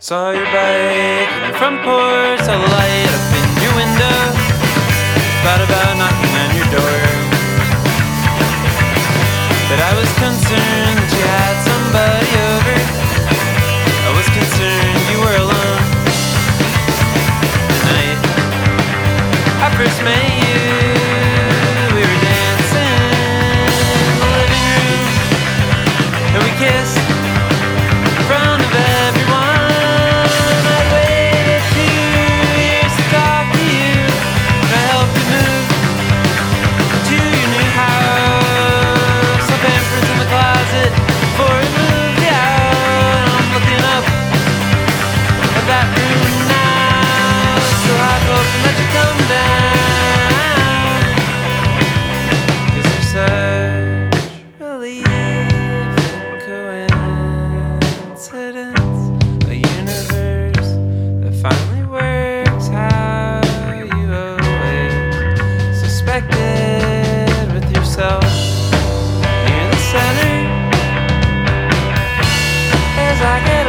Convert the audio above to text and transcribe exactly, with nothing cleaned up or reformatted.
Saw your bike on your front porch, saw the light up in your window. Thought about knocking on your door, but I was concerned that you had somebody over. I was concerned you were alone. The night I first met you, we were dancing in the living room, and we kissed in front of everyone. I'd waited two years to talk to you, and I helped you move to your new house. Saw pampers in the closet before it moved you out. I'm looking up at that room now, so I hope to let you come down, 'cause you're such relief and coincidence, a universe that finally works how you always suspected, with yourself near the center as I get